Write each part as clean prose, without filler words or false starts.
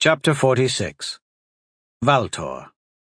Chapter 46. Valtor.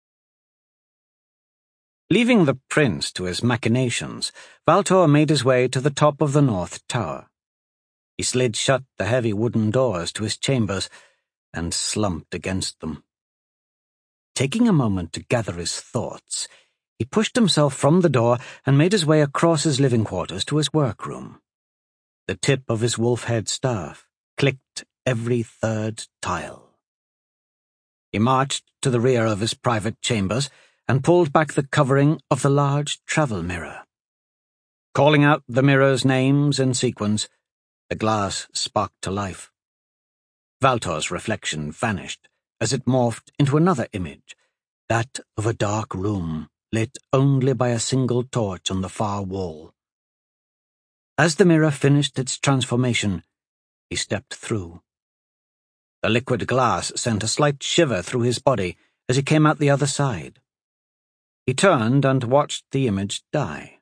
Leaving the prince to his machinations, Valtor made his way to the top of the north tower. He slid shut the heavy wooden doors to his chambers and slumped against them. Taking a moment to gather his thoughts, he pushed himself from the door and made his way across his living quarters to his workroom. The tip of his wolf-head staff clicked every third tile. He marched to the rear of his private chambers and pulled back the covering of the large travel mirror. Calling out the mirror's names in sequence, the glass sparked to life. Valtor's reflection vanished as it morphed into another image, that of a dark room lit only by a single torch on the far wall. As the mirror finished its transformation, he stepped through. The liquid glass sent a slight shiver through his body as he came out the other side. He turned and watched the image die.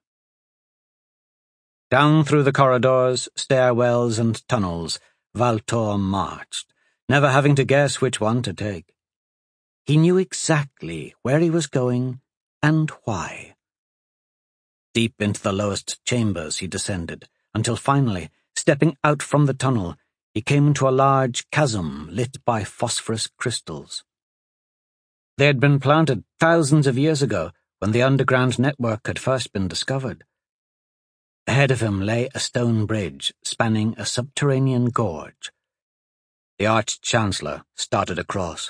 Down through the corridors, stairwells, and tunnels, Valtor marched, never having to guess which one to take. He knew exactly where he was going and why. Deep into the lowest chambers he descended, until finally, stepping out from the tunnel, he came to a large chasm lit by phosphorus crystals. They had been planted thousands of years ago when the underground network had first been discovered. Ahead of him lay a stone bridge spanning a subterranean gorge. The Arch-Chancellor started across.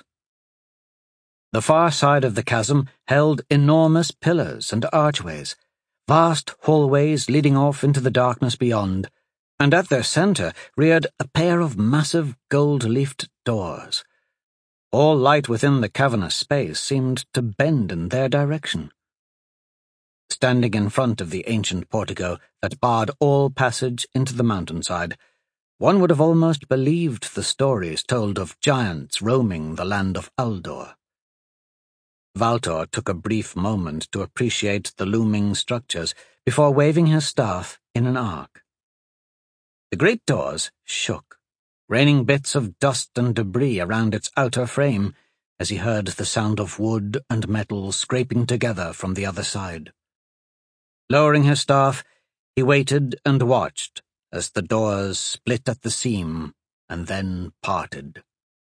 The far side of the chasm held enormous pillars and archways, vast hallways leading off into the darkness beyond, and at their center reared a pair of massive gold-leafed doors. All light within the cavernous space seemed to bend in their direction. Standing in front of the ancient portico that barred all passage into the mountainside, one would have almost believed the stories told of giants roaming the land of Aldor. Valtor took a brief moment to appreciate the looming structures before waving his staff in an arc. The great doors shook, raining bits of dust and debris around its outer frame as he heard the sound of wood and metal scraping together from the other side. Lowering his staff, he waited and watched as the doors split at the seam and then parted.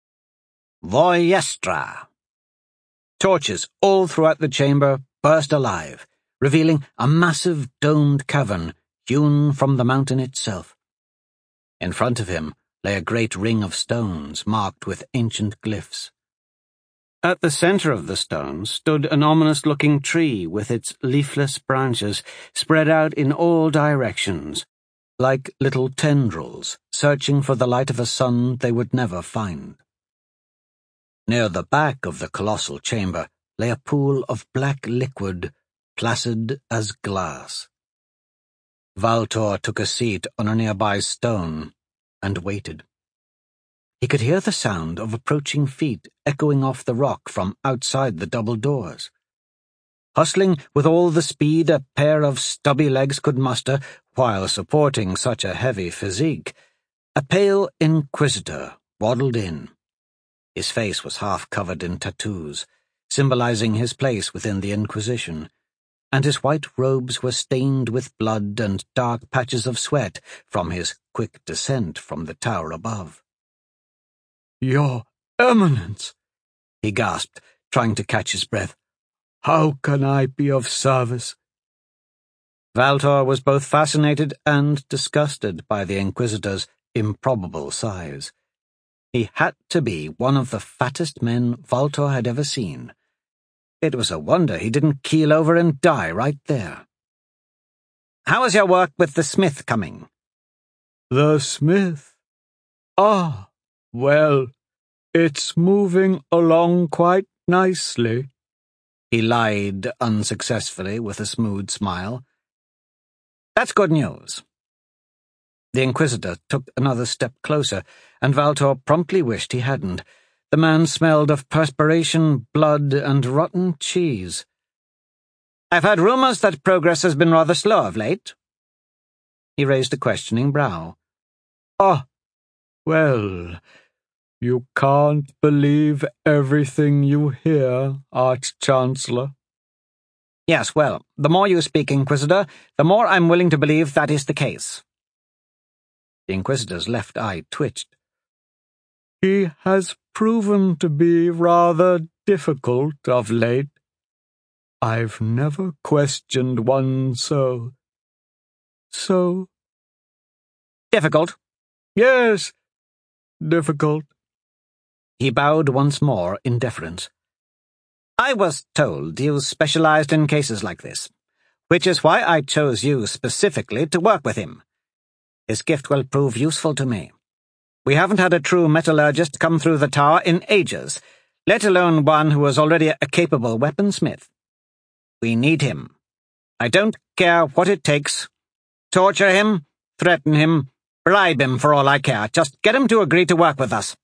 Voyestra! Torches all throughout the chamber burst alive, revealing a massive domed cavern hewn from the mountain itself. In front of him lay a great ring of stones marked with ancient glyphs. At the center of the stones stood an ominous-looking tree with its leafless branches spread out in all directions, like little tendrils searching for the light of a sun they would never find. Near the back of the colossal chamber lay a pool of black liquid, placid as glass. Valtor took a seat on a nearby stone and waited. He could hear the sound of approaching feet echoing off the rock from outside the double doors. Hustling with all the speed a pair of stubby legs could muster while supporting such a heavy physique, a pale inquisitor waddled in. His face was half covered in tattoos, symbolizing his place within the Inquisition, and his white robes were stained with blood and dark patches of sweat from his quick descent from the tower above. "Your Eminence," he gasped, trying to catch his breath. "How can I be of service?" Valtor was both fascinated and disgusted by the Inquisitor's improbable size. He had to be one of the fattest men Valtor had ever seen. It was a wonder he didn't keel over and die right there. "How is your work with the smith coming?" "The smith? Ah, well, it's moving along quite nicely," he lied unsuccessfully with a smooth smile. "That's good news." The Inquisitor took another step closer, and Valtor promptly wished he hadn't. The man smelled of perspiration, blood, and rotten cheese. "I've heard rumors that progress has been rather slow of late." He raised a questioning brow. "Ah, well, You can't believe everything you hear, Arch-Chancellor. Yes, well, the more you speak, Inquisitor, the more I'm willing to believe that is the case. The Inquisitor's left eye twitched. He has proven to be rather difficult of late. I've never questioned one so... Difficult? Yes, difficult. He bowed once more in deference. I was told you specialized in cases like this, which is why I chose you specifically to work with him. His gift will prove useful to me. We haven't had a true metallurgist come through the tower in ages, let alone one who is already a capable weaponsmith. We need him. I don't care what it takes. Torture him, threaten him, bribe him for all I care. Just get him to agree to work with us.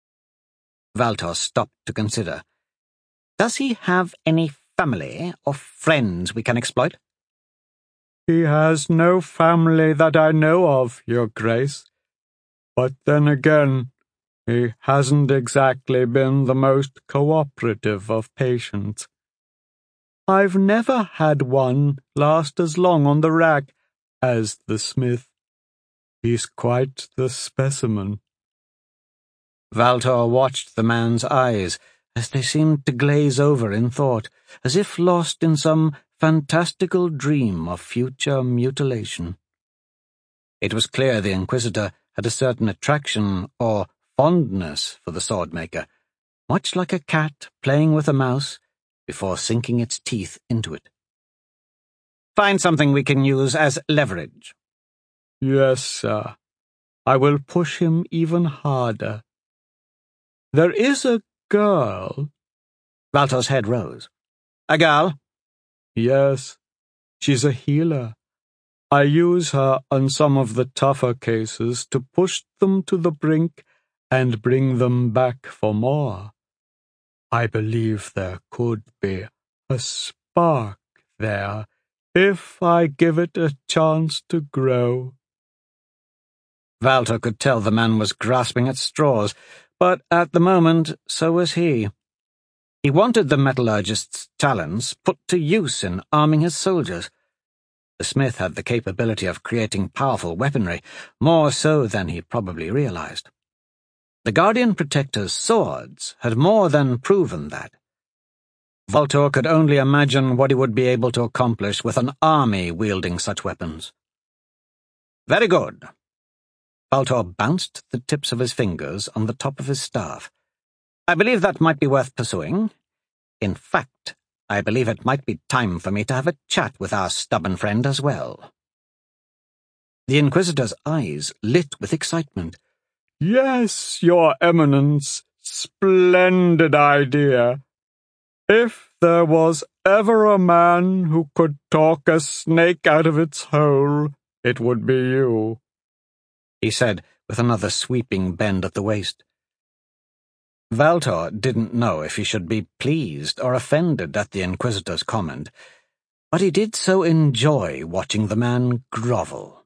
Valtor stopped to consider. Does he have any family or friends we can exploit? He has no family that I know of, Your Grace. But then again, he hasn't exactly been the most cooperative of patients. I've never had one last as long on the rack as the smith. He's quite the specimen. Valtor watched the man's eyes as they seemed to glaze over in thought, as if lost in some fantastical dream of future mutilation. It was clear the Inquisitor had a certain attraction or fondness for the swordmaker, much like a cat playing with a mouse before sinking its teeth into it. Find something we can use as leverage. Yes, sir. I will push him even harder. There is a girl. Valtor's head rose. A girl? Yes, she's a healer. I use her on some of the tougher cases to push them to the brink and bring them back for more. I believe there could be a spark there if I give it a chance to grow. Valtor could tell the man was grasping at straws, but at the moment so was he. He wanted the metallurgist's talents put to use in arming his soldiers. The smith had the capability of creating powerful weaponry, more so than he probably realized. The Guardian Protector's swords had more than proven that. Valtor could only imagine what he would be able to accomplish with an army wielding such weapons. Very good. Valtor bounced the tips of his fingers on the top of his staff. I believe that might be worth pursuing. In fact, I believe it might be time for me to have a chat with our stubborn friend as well. The Inquisitor's eyes lit with excitement. Yes, Your Eminence, splendid idea. If there was ever a man who could talk a snake out of its hole, it would be you, he said with another sweeping bend at the waist. Valtor didn't know if he should be pleased or offended at the Inquisitor's comment, but he did so enjoy watching the man grovel.